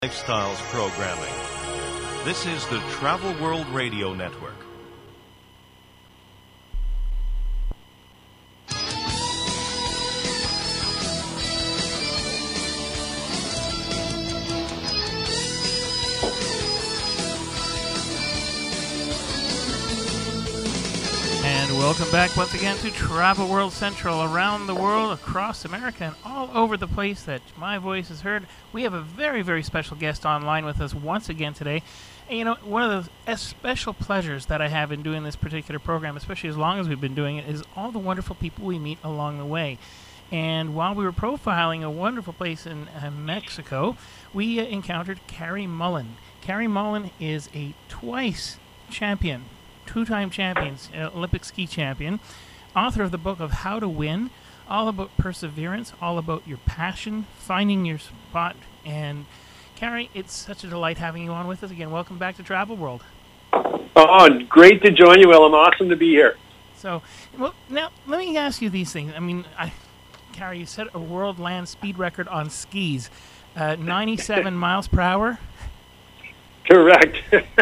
Lifestyles programming. This is the Travel World Radio Network. And welcome back once again to Travel World Central, around the world, across America, and all over the place that my voice is heard. We have a very, very special guest online with us once again today. And you know, one of the special pleasures that I have in doing this particular program, especially as long as we've been doing it, is all the wonderful people we meet along the way. And while we were profiling a wonderful place in Mexico, we encountered Carrie Mullen. Carrie Mullen is a twice champion, two-time champions, Olympic ski champion, author of the book of How to Win, all about perseverance, all about your passion, finding your spot. And Carrie, it's such a delight having you on with us again. Welcome back to Travel World. Oh, great to join you, Willem. Awesome to be here. So, well, now let me ask you these things. I mean, Carrie, you set a world land speed record on skis, 97 miles per hour. Correct.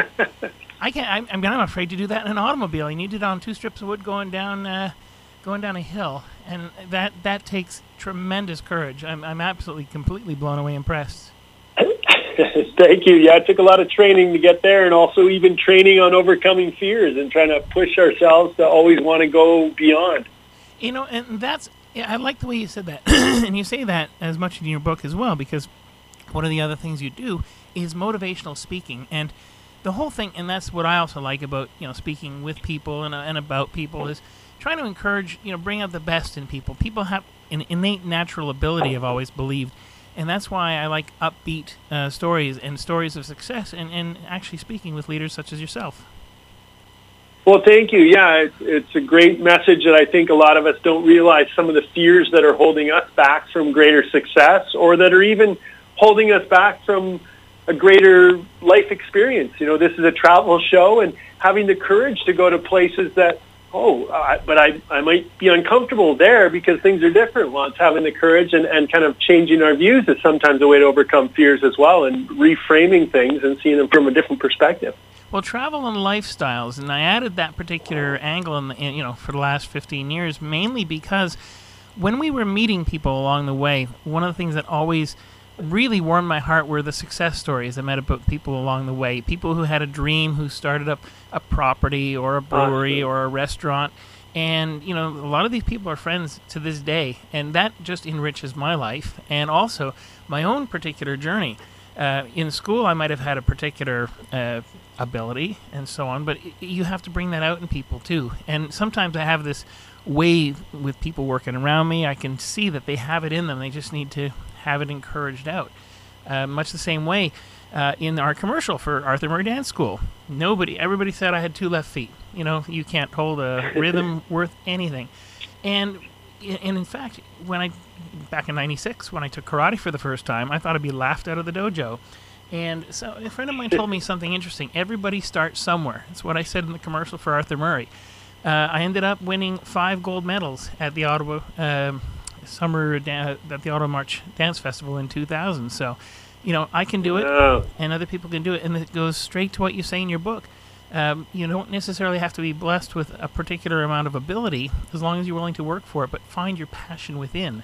I'm afraid to do that in an automobile. You need it on two strips of wood going down a hill, and that takes tremendous courage. I'm absolutely, completely blown away, impressed. Thank you. Yeah, it took a lot of training to get there, and also even training on overcoming fears and trying to push ourselves to always want to go beyond. You know, and I like the way you said that, and you say that as much in your book as well, because one of the other things you do is motivational speaking, and the whole thing, and that's what I also like about, you know, speaking with people and about people, is trying to encourage, you know, bring out the best in people. People have an innate natural ability, I've always believed, and that's why I like upbeat stories and stories of success, and actually speaking with leaders such as yourself. Well, thank you. Yeah, it's a great message that I think a lot of us don't realize some of the fears that are holding us back from greater success, or that are even holding us back from a greater life experience. You know, this is a travel show, and having the courage to go to places that, but I might be uncomfortable there because things are different. Well, it's having the courage and kind of changing our views is sometimes a way to overcome fears as well, and reframing things and seeing them from a different perspective. Well, travel and lifestyles, and I added that particular angle for the last 15 years, mainly because when we were meeting people along the way, one of the things that always really warmed my heart were the success stories I met about people along the way. People who had a dream, who started up a property or a brewery or a restaurant. And, you know, a lot of these people are friends to this day. And that just enriches my life and also my own particular journey. In school, I might have had a particular ability and so on, but you have to bring that out in people too. And sometimes I have this way with people working around me. I can see that they have it in them. They just need to have it encouraged out. Much the same way in our commercial for Arthur Murray Dance School. Everybody said I had two left feet. You know, you can't hold a rhythm worth anything. And in fact, back in '96, when I took karate for the first time, I thought I'd be laughed out of the dojo. And so a friend of mine told me something interesting. Everybody starts somewhere. That's what I said in the commercial for Arthur Murray. I ended up winning 5 gold medals at the Ottawa at the Ottawa March Dance Festival in 2000. So, you know, I can do it, and other people can do it, and it goes straight to what you say in your book. You don't necessarily have to be blessed with a particular amount of ability, as long as you're willing to work for it, but find your passion within.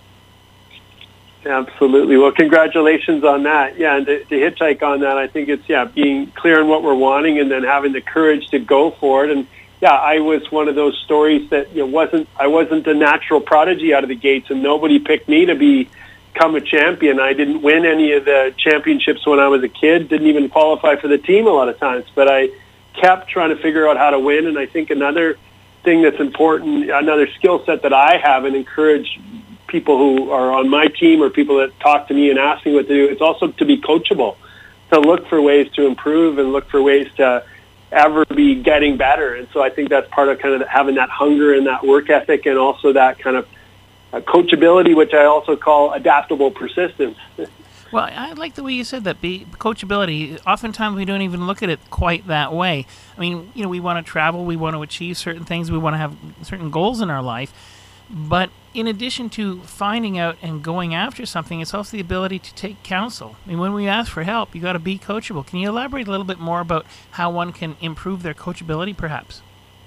Absolutely. Well, congratulations on that. Yeah, and to hitchhike on that, I think it's, being clear on what we're wanting and then having the courage to go for it. And yeah, I was one of those stories that I wasn't a natural prodigy out of the gates, and nobody picked me to become a champion. I didn't win any of the championships when I was a kid, didn't even qualify for the team a lot of times, but I kept trying to figure out how to win. And I think another thing that's important, another skill set that I have and encourage people who are on my team or people that talk to me and ask me what to do, it's also to be coachable, to look for ways to improve and look for ways to ever be getting better. And so I think that's part of kind of having that hunger and that work ethic, and also that kind of coachability, which I also call adaptable persistence. Well, I like the way you said that, coachability. Oftentimes we don't even look at it quite that way. I mean, you know, we want to travel, we want to achieve certain things, we want to have certain goals in our life, but in addition to finding out and going after something, it's also the ability to take counsel. I mean, when we ask for help, you got to be coachable. Can you elaborate a little bit more about how one can improve their coachability, perhaps?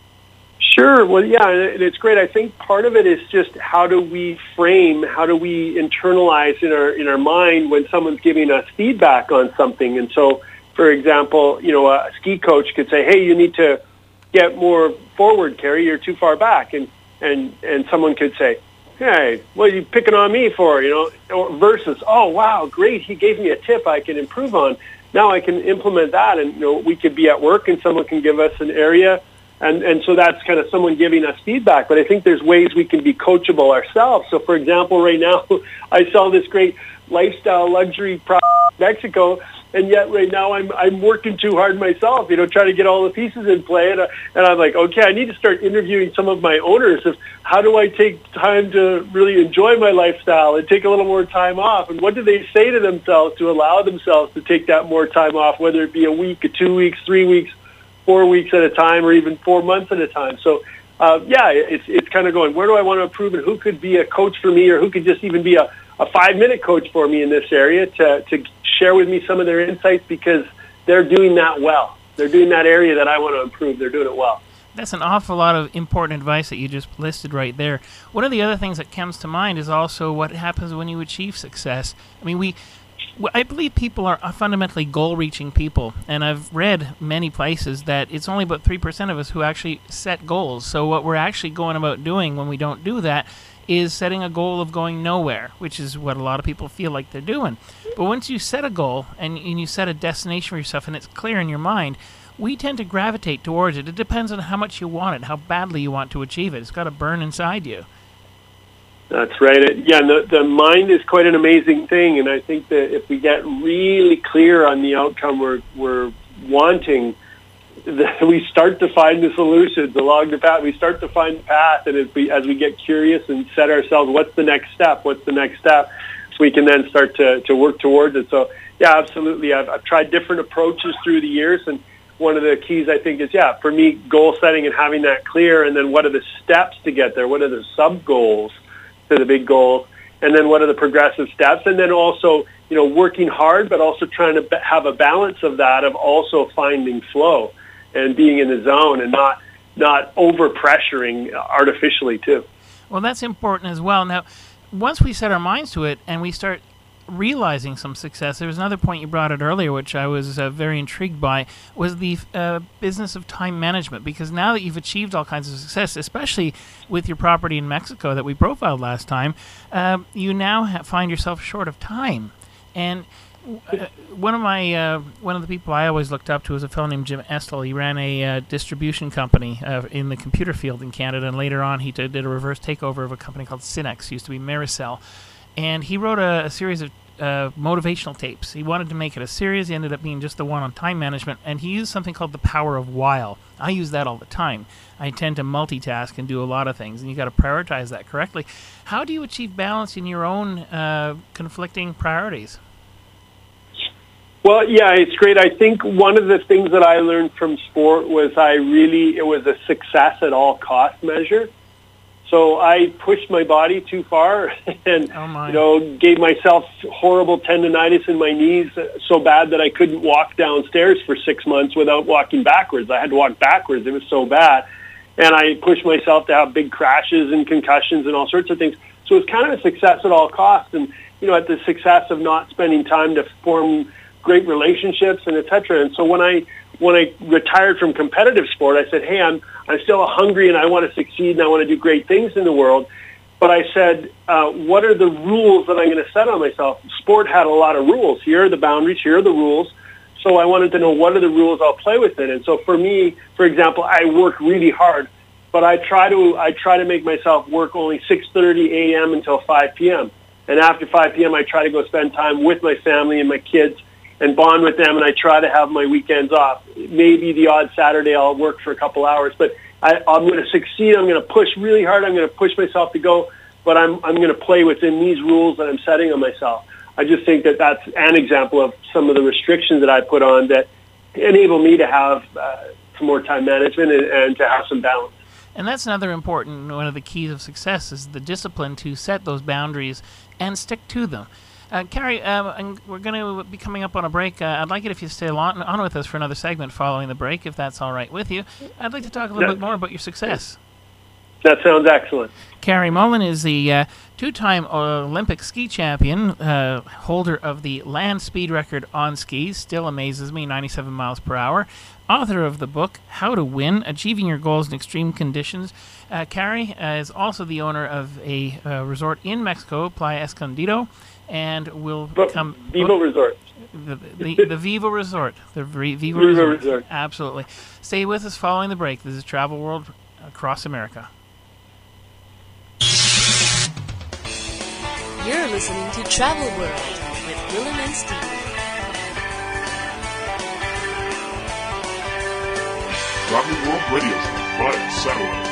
Sure. Well, yeah, and it's great. I think part of it is just how do we frame, how do we internalize in our mind when someone's giving us feedback on something. And so, for example, a ski coach could say, "Hey, you need to get more forward, Kerry. You're too far back." And someone could say, "Hey, what are you picking on me for?" Or versus, "Oh, wow, great. He gave me a tip I can improve on. Now I can implement that." And we could be at work and someone can give us an area. And so that's kind of someone giving us feedback. But I think there's ways we can be coachable ourselves. So, for example, right now, I sell this great lifestyle luxury product in Mexico, and yet right now I'm working too hard myself, trying to get all the pieces in play. And I'm like, okay, I need to start interviewing some of my owners of how do I take time to really enjoy my lifestyle and take a little more time off? And what do they say to themselves to allow themselves to take that more time off, whether it be a week, 2 weeks, 3 weeks, 4 weeks at a time, or even 4 months at a time. So, it's kind of going, where do I want to improve, and who could be a coach for me, or who could just even be a 5-minute coach for me in this area to share with me some of their insights, because they're doing that well. They're doing that area that I want to improve. They're doing it well. That's an awful lot of important advice that you just listed right there. One of the other things that comes to mind is also what happens when you achieve success. I mean, I believe people are fundamentally goal-reaching people, and I've read many places that it's only about 3% of us who actually set goals. So what we're actually going about doing when we don't do that is setting a goal of going nowhere, which is what a lot of people feel like they're doing. But once you set a goal and you set a destination for yourself and it's clear in your mind, we tend to gravitate towards it. It depends on how much you want it, how badly you want to achieve it. It's got to burn inside you. That's right. Yeah, the mind is quite an amazing thing, and I think that if we get really clear on the outcome we're wanting, we start to find the solutions along the path. We start to find the path, and as we get curious and set ourselves, what's the next step? What's the next step? So we can then start to work towards it. So, yeah, absolutely. I've tried different approaches through the years, and one of the keys, I think, is, for me, goal setting and having that clear, and then what are the steps to get there? What are the sub-goals to the big goals? And then what are the progressive steps? And then also, working hard, but also trying to have a balance of that, of also finding flow and being in the zone and not over-pressuring artificially, too. Well, that's important as well. Now, once we set our minds to it and we start realizing some success, there was another point you brought out earlier, which I was very intrigued by, was the business of time management. Because now that you've achieved all kinds of success, especially with your property in Mexico that we profiled last time, you now find yourself short of time. And one of the people I always looked up to was a fellow named Jim Estel. He ran a distribution company in the computer field in Canada, and later on he did a reverse takeover of a company called Cinex, used to be Maricel. And he wrote a series of motivational tapes. He wanted to make it a series. He ended up being just the one on time management, and he used something called the power of while. I use that all the time. I tend to multitask and do a lot of things, and you got to prioritize that correctly. How do you achieve balance in your own conflicting priorities? Well, yeah, it's great. I think one of the things that I learned from sport was it was a success at all cost measure. So I pushed my body too far and, gave myself horrible tendonitis in my knees so bad that I couldn't walk downstairs for 6 months without walking backwards. I had to walk backwards. It was so bad. And I pushed myself to have big crashes and concussions and all sorts of things. So it's kind of a success at all costs. And, at the success of not spending time to form great relationships and et cetera. And so when I retired from competitive sport, I said, hey, I'm still hungry and I want to succeed and I want to do great things in the world. But I said, what are the rules that I'm going to set on myself? Sport had a lot of rules. Here are the boundaries. Here are the rules. So I wanted to know what are the rules I'll play within. And so for me, for example, I work really hard, but I try to make myself work only 6:30 a.m. until 5 p.m. And after 5 p.m., I try to go spend time with my family and my kids and bond with them, and I try to have my weekends off. Maybe the odd Saturday I'll work for a couple hours, but I'm going to succeed. I'm going to push really hard. I'm going to push myself to go, but I'm going to play within these rules that I'm setting on myself. I just think that that's an example of some of the restrictions that I put on that enable me to have some more time management and to have some balance. And that's another important, one of the keys of success is the discipline to set those boundaries and stick to them. Carrie, and we're going to be coming up on a break. I'd like it if you stay on with us for another segment following the break, if that's all right with you. I'd like to talk a little bit more about your success. That sounds excellent. Carrie Mullen is the two-time Olympic ski champion, holder of the land speed record on skis, still amazes me, 97 miles per hour, author of the book, How to Win, Achieving Your Goals in Extreme Conditions. Carrie is also the owner of a resort in Mexico, Playa Escondido, and will become... Vivo Resort. The Vivo Resort. The Vivo Resort. Absolutely. Stay with us following the break. This is Travel World across America. You're listening to Travel World with Willem and Steve. Travel World Radio via satellite.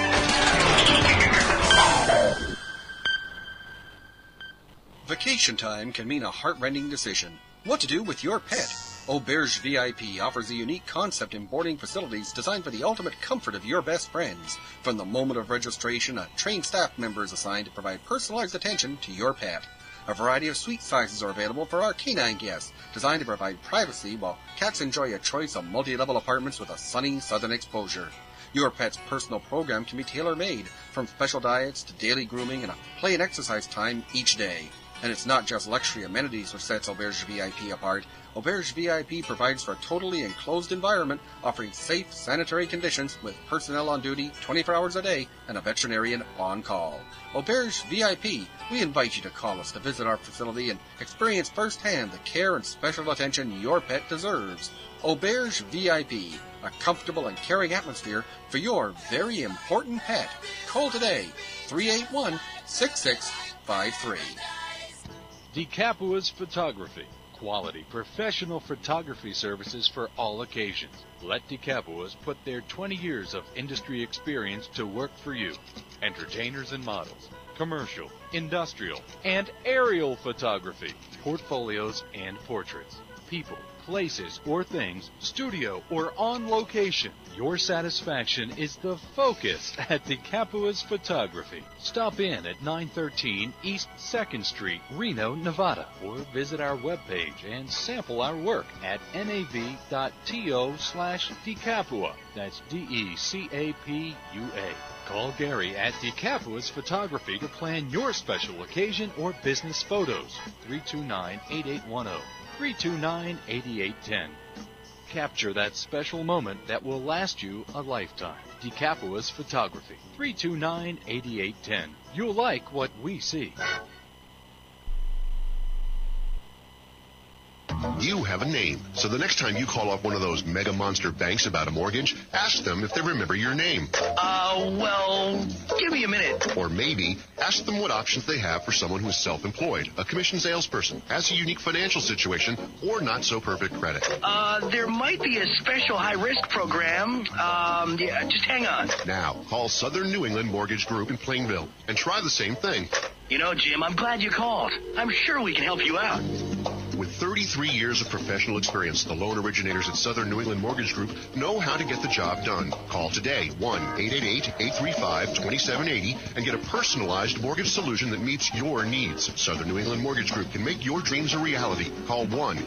Vacation time can mean a heart-rending decision. What to do with your pet? Auberge VIP offers a unique concept in boarding facilities designed for the ultimate comfort of your best friends. From the moment of registration, a trained staff member is assigned to provide personalized attention to your pet. A variety of suite sizes are available for our canine guests, designed to provide privacy while cats enjoy a choice of multi-level apartments with a sunny southern exposure. Your pet's personal program can be tailor-made, from special diets to daily grooming and a play and exercise time each day. And it's not just luxury amenities which sets Auberge VIP apart. Auberge VIP provides for a totally enclosed environment, offering safe, sanitary conditions with personnel on duty 24 hours a day and a veterinarian on call. Auberge VIP, we invite you to call us to visit our facility and experience firsthand the care and special attention your pet deserves. Auberge VIP, a comfortable and caring atmosphere for your very important pet. Call today, 381-6653. DeCapua's Photography. Quality professional photography services for all occasions. Let DeCapua's put their 20 years of industry experience to work for you. Entertainers and models, commercial, industrial, and aerial photography, portfolios and portraits, people, places, or things, studio or on location. Your satisfaction is the focus at DeCapua's Photography. Stop in at 913 East 2nd Street, Reno, Nevada, or visit our webpage and sample our work at nav.to/DeCapua. That's DECAPUA. Call Gary at DeCapua's Photography to plan your special occasion or business photos. 329-8810. 329-8810. Capture that special moment that will last you a lifetime. DeCapua's Photography. 329-8810. You'll like what we see. You have a name, so the next time you call up one of those mega monster banks about a mortgage, ask them if they remember your name. Well, give me a minute. Or maybe ask them what options they have for someone who is self-employed, a commissioned salesperson, has a unique financial situation, or not so perfect credit. There might be a special high-risk program. Yeah, just hang on. Now, call Southern New England Mortgage Group in Plainville and try the same thing. You know, Jim, I'm glad you called. I'm sure we can help you out. With 33 years of professional experience, the loan originators at Southern New England Mortgage Group know how to get the job done. Call today, 1-888-835-2780, and get a personalized mortgage solution that meets your needs. Southern New England Mortgage Group can make your dreams a reality. Call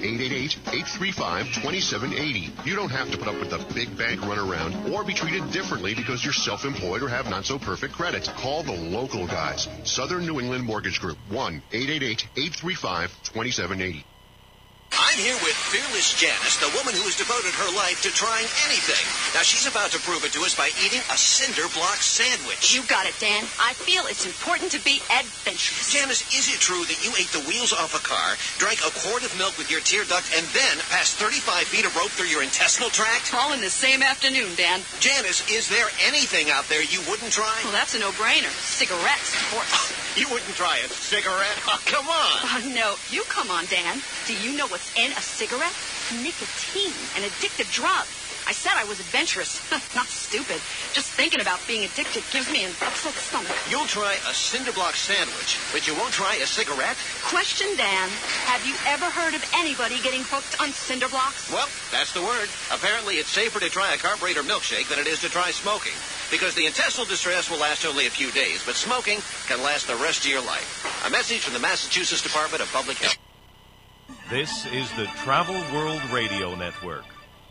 1-888-835-2780. You don't have to put up with the big bank runaround or be treated differently because you're self-employed or have not-so-perfect credit. Call the local guys. Southern New England Mortgage Group, 1-888-835-2780. I'm here with Fearless Janice, the woman who has devoted her life to trying anything. Now, she's about to prove it to us by eating a cinder block sandwich. You got it, Dan. I feel it's important to be adventurous. Janice, is it true that you ate the wheels off a car, drank a quart of milk with your tear duct, and then passed 35 feet of rope through your intestinal tract? All in the same afternoon, Dan. Janice, is there anything out there you wouldn't try? Well, that's a no-brainer. Cigarettes, of course. You wouldn't try a cigarette? Oh, come on. Oh, no. You come on, Dan. Do you know what's in a cigarette? Nicotine, an addictive drug. I said I was adventurous, not stupid. Just thinking about being addicted gives me an upset stomach. You'll try a cinder block sandwich, but you won't try a cigarette? Question, Dan. Have you ever heard of anybody getting hooked on cinder blocks? Well, that's the word. Apparently, it's safer to try a carburetor milkshake than it is to try smoking. Because the intestinal distress will last only a few days, but smoking can last the rest of your life. A message from the Massachusetts Department of Public Health. This is the Travel World Radio Network.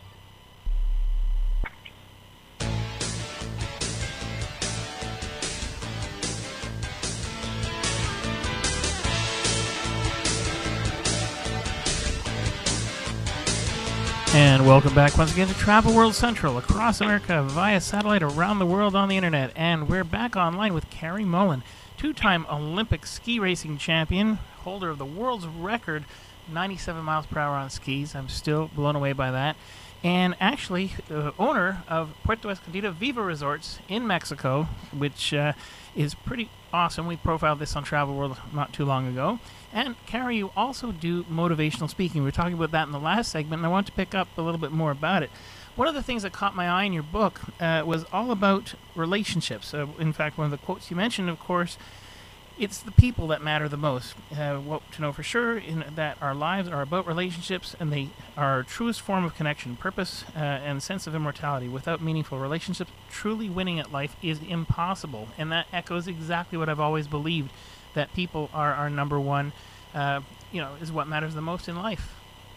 And welcome back once again to Travel World Central, across America, via satellite, around the world on the internet. And we're back online with Carrie Mullen, two-time Olympic ski racing champion, holder of the world's record, 97 miles per hour on skis. I'm still blown away by that. And actually, owner of Puerto Escondido Viva Resorts in Mexico, which is pretty awesome. We profiled this on Travel World not too long ago. And Carrie, you also do motivational speaking. We were talking about that in the last segment, and I want to pick up a little bit more about it. One of the things that caught my eye in your book was all about relationships. In fact, one of the quotes you mentioned, of course, it's the people that matter the most. What to know for sure that our lives are about relationships, and they are our truest form of connection, purpose, and sense of immortality. Without meaningful relationships, truly winning at life is impossible. And that echoes exactly what I've always believed, that people are our number one, is what matters the most in life.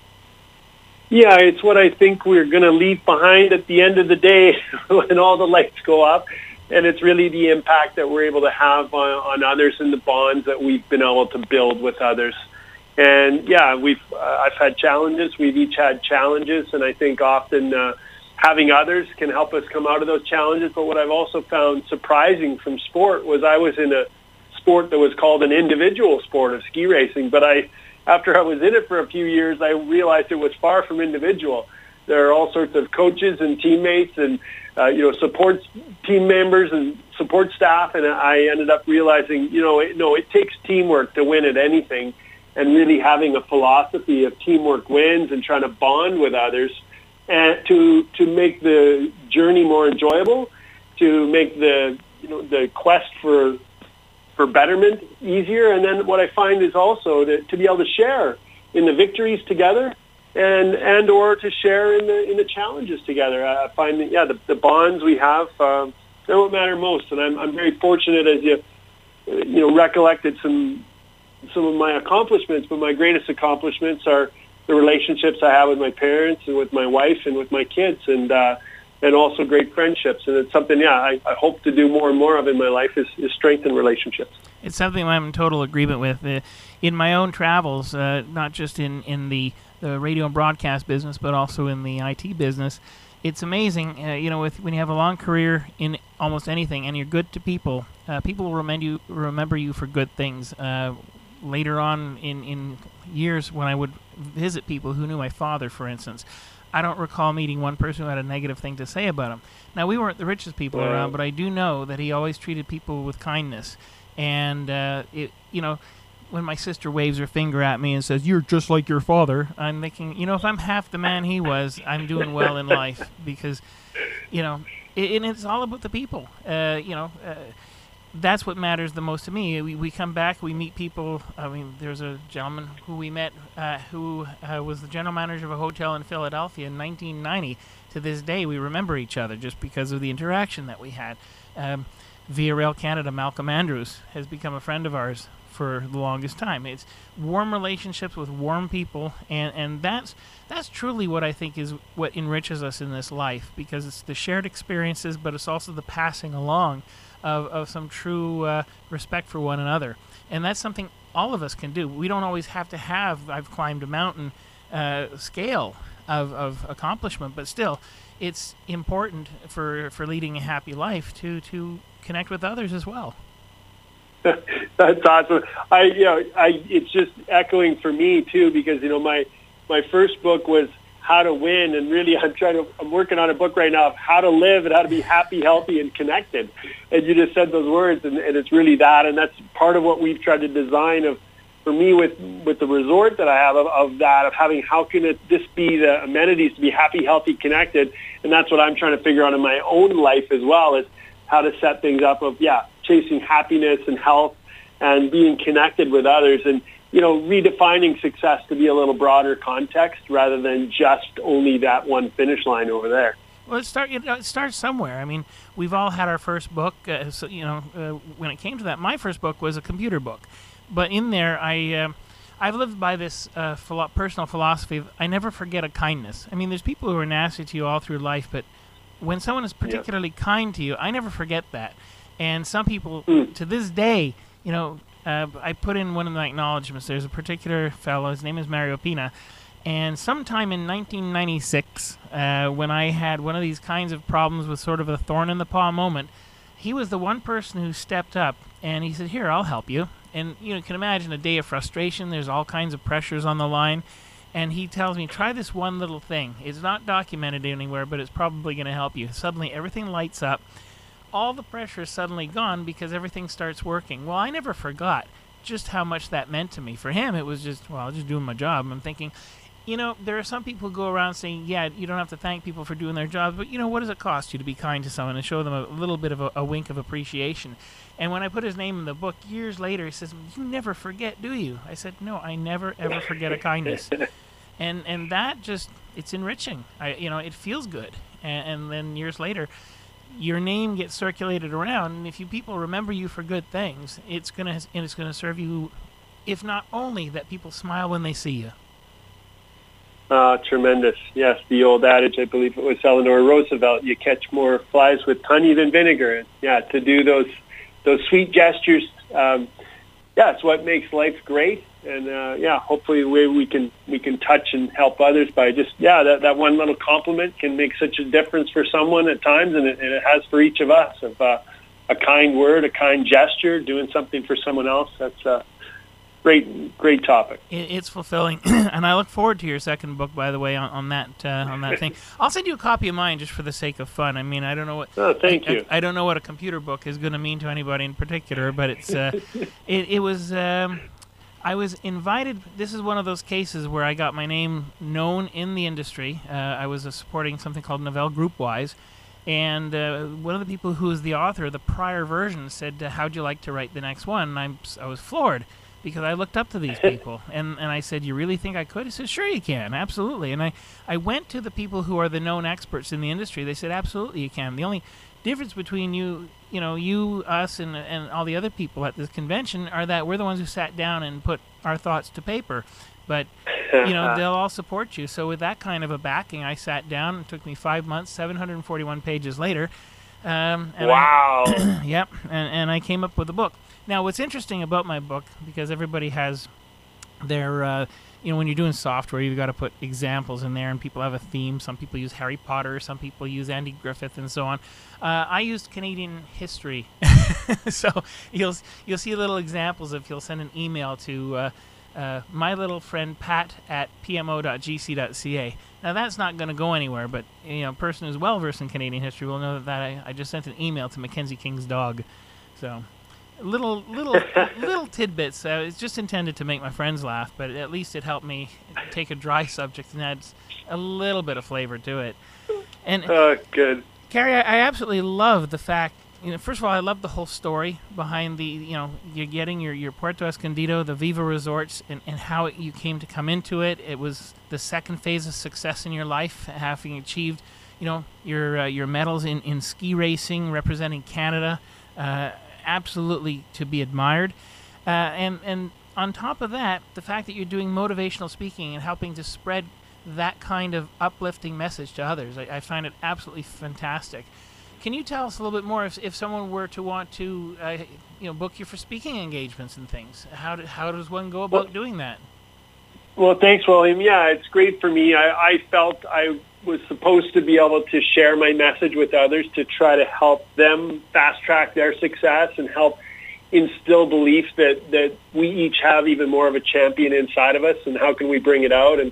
Yeah, it's what I think we're going to leave behind at the end of the day when all the lights go up. And it's really the impact that we're able to have on others and the bonds that we've been able to build with others. And yeah, I've had challenges. We've each had challenges, and I think often having others can help us come out of those challenges. But what I've also found surprising from sport was I was in a sport that was called an individual sport of ski racing, but after I was in it for a few years, I realized it was far from individual. There are all sorts of coaches and teammates and support team members and support staff, and I ended up realizing, it takes teamwork to win at anything, and really having a philosophy of teamwork wins and trying to bond with others, and to make the journey more enjoyable, to make the quest for betterment easier. And then what I find is also to be able to share in the victories together, and or to share in the challenges together. I find that the bonds we have they're what matter most. And I'm very fortunate, as you recollected some of my accomplishments, but my greatest accomplishments are the relationships I have with my parents and with my wife and with my kids, and also great friendships. And it's something, I hope to do more and more of in my life is strengthen relationships. It's something I'm in total agreement with. In my own travels, not just in the radio and broadcast business, but also in the IT business, it's amazing, when you have a long career in almost anything and you're good to people, people will remember you for good things. Later on in years when I would visit people who knew my father, for instance, I don't recall meeting one person who had a negative thing to say about him. Now, we weren't the richest people around, but I do know that he always treated people with kindness. And, when my sister waves her finger at me and says, "You're just like your father," I'm thinking, if I'm half the man he was, I'm doing well in life. Because, and it's all about the people. That's what matters the most to me. We come back, we meet people. I mean, there's a gentleman who we met who was the general manager of a hotel in Philadelphia in 1990. To this day, we remember each other just because of the interaction that we had. Via Rail Canada, Malcolm Andrews has become a friend of ours for the longest time. It's warm relationships with warm people, and that's truly what I think is what enriches us in this life, because it's the shared experiences, but it's also the passing along of some true respect for one another. And that's something all of us can do. We don't always have to have I've climbed a mountain scale of accomplishment, but still, it's important for leading a happy life to connect with others as well. That's awesome. It's just echoing for me too, because my first book was how to win. And really, I'm working on a book right now of how to live and how to be happy, healthy, and connected. And you just said those words, and it's really that. And that's part of what we've tried to design for me with the resort that I have of having how can this be the amenities to be happy, healthy, connected. And that's what I'm trying to figure out in my own life as well, is how to set things up of, chasing happiness and health and being connected with others, and, redefining success to be a little broader context rather than just only that one finish line over there. Well, it starts somewhere. I mean, we've all had our first book. When it came to that, my first book was a computer book. But in there, I've lived by this personal philosophy of I never forget a kindness. I mean, there's people who are nasty to you all through life, but when someone is particularly kind to you, I never forget that. And some people, to this day, I put in one of my acknowledgments. There's a particular fellow, his name is Mario Pina, and sometime in 1996, when I had one of these kinds of problems with sort of a thorn in the paw moment, he was the one person who stepped up, and he said, "Here, I'll help you." And you can imagine a day of frustration. There's all kinds of pressures on the line. And he tells me, try this one little thing. It's not documented anywhere, but it's probably going to help you. Suddenly, everything lights up. All the pressure is suddenly gone because everything starts working. Well, I never forgot just how much that meant to me. For him, it was just, I was just doing my job. I'm thinking, there are some people who go around saying, you don't have to thank people for doing their jobs, but, what does it cost you to be kind to someone and show them a little bit of a wink of appreciation? And when I put his name in the book years later, he says, "You never forget, do you?" I said, "No, I never, ever forget a kindness." And that just, it's enriching. It feels good. And then years later, your name gets circulated around, and if people remember you for good things, it's gonna serve you, if not only that people smile when they see you. Tremendous. Yes, the old adage, I believe it was Eleanor Roosevelt, you catch more flies with honey than vinegar. And, to do those sweet gestures, it's what makes life great. And hopefully we can touch and help others by just that one little compliment can make such a difference for someone at times, and it has for each of us. Of a kind word, a kind gesture, doing something for someone else. That's a great topic. It's fulfilling, and I look forward to your second book. By the way, on that thing, I'll send you a copy of mine just for the sake of fun. I mean, I don't know what. Oh, thank you. I don't know what a computer book is going to mean to anybody in particular, but it's it was. I was invited. This is one of those cases where I got my name known in the industry. I was supporting something called Novell Groupwise, and one of the people who was the author of the prior version said, "How'd you like to write the next one?" And I was floored because I looked up to these people, and I said, "You really think I could?" He said, "Sure you can, absolutely." And I went to the people who are the known experts in the industry. They said, "Absolutely you can." The only difference between you, us, and all the other people at this convention are that we're the ones who sat down and put our thoughts to paper. But, they'll all support you. So with that kind of a backing, I sat down. It took me 5 months, 741 pages later. Wow. Yep, and I came up with a book. Now, what's interesting about my book, because everybody has their... when you're doing software, you've got to put examples in there, and people have a theme. Some people use Harry Potter, some people use Andy Griffith, and so on. I used Canadian history, so you'll see little examples if you'll send an email to my little friend Pat at pmo.gc.ca. Now that's not going to go anywhere, but a person who's well versed in Canadian history will know that I just sent an email to Mackenzie King's dog, so. Little tidbits. It's just intended to make my friends laugh, but at least it helped me take a dry subject and add a little bit of flavor to it. And good. Carrie, I absolutely love the fact. First of all, I love the whole story behind the. You're getting your Puerto Escondido, the Viva Resorts, and how you came to come into it. It was the second phase of success in your life, having achieved, your medals in ski racing, representing Canada. Absolutely to be admired, and on top of that, the fact that you're doing motivational speaking and helping to spread that kind of uplifting message to others, I find it absolutely fantastic. Can you tell us a little bit more if someone were to want to book you for speaking engagements and things? How does one go about doing that? Well, thanks, William. Yeah, it's great for me. I felt I was supposed to be able to share my message with others to try to help them fast-track their success and help instill belief that we each have even more of a champion inside of us, and how can we bring it out. And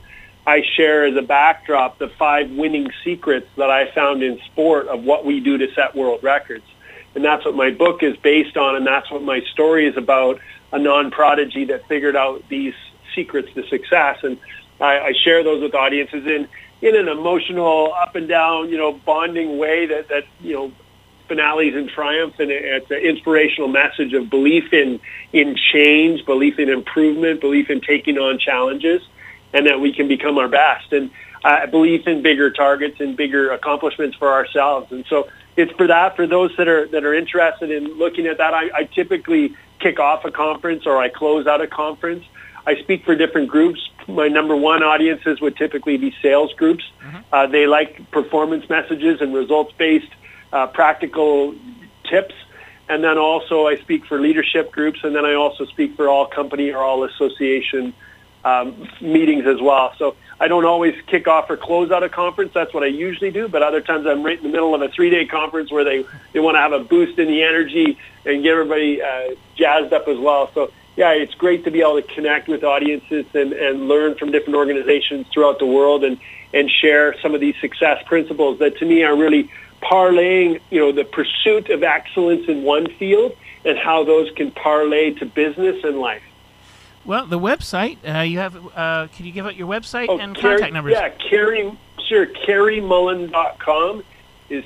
I share as a backdrop the 5 winning secrets that I found in sport of what we do to set world records. And that's what my book is based on, and that's what my story is about, a non-prodigy that figured out these secrets to success. And I share those with audiences in an emotional, up and down, bonding way that finales and triumph, and it's an inspirational message of belief in change, belief in improvement, belief in taking on challenges, and that we can become our best. And belief in bigger targets and bigger accomplishments for ourselves. And so it's for those that are interested in looking at that. I typically kick off a conference or I close out a conference. I speak for different groups. My number one audiences would typically be sales groups. They like performance messages and results-based practical tips. And then also I speak for leadership groups, and then I also speak for all company or all association meetings as well. So I don't always kick off or close out a conference. That's what I usually do. But other times I'm right in the middle of a 3-day conference where they want to have a boost in the energy and get everybody jazzed up as well. So, yeah, it's great to be able to connect with audiences and learn from different organizations throughout the world and share some of these success principles that to me are really parlaying, the pursuit of excellence in one field and how those can parlay to business and life. Well, the website, you have, can you give out your website and contact numbers? Yeah, CareyMullen.com is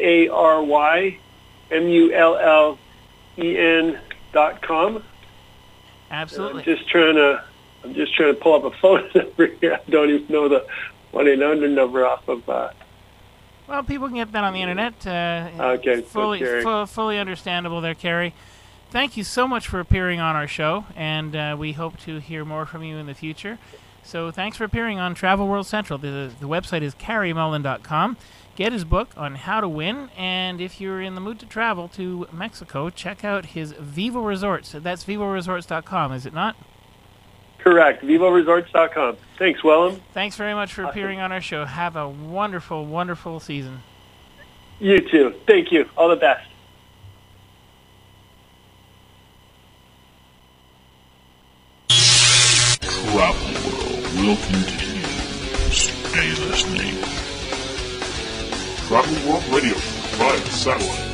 CareyMullen.com. Absolutely. I'm just trying to pull up a phone number here. I don't even know the 1-800 number off of. Well, people can get that on the internet. Okay, fully understandable there, Carey. Thank you so much for appearing on our show, and we hope to hear more from you in the future. So thanks for appearing on Travel World Central. The website is CareyMullen.com. Get his book on how to win, and if you're in the mood to travel to Mexico, check out his Vivo Resorts. That's VivoResorts.com, is it not? Correct, VivoResorts.com. Thanks, Willem. Thanks very much for appearing on our show. Have a wonderful, wonderful season. You too. Thank you. All the best. Travel World will continue. Stay listening. Travel World Radio via satellite.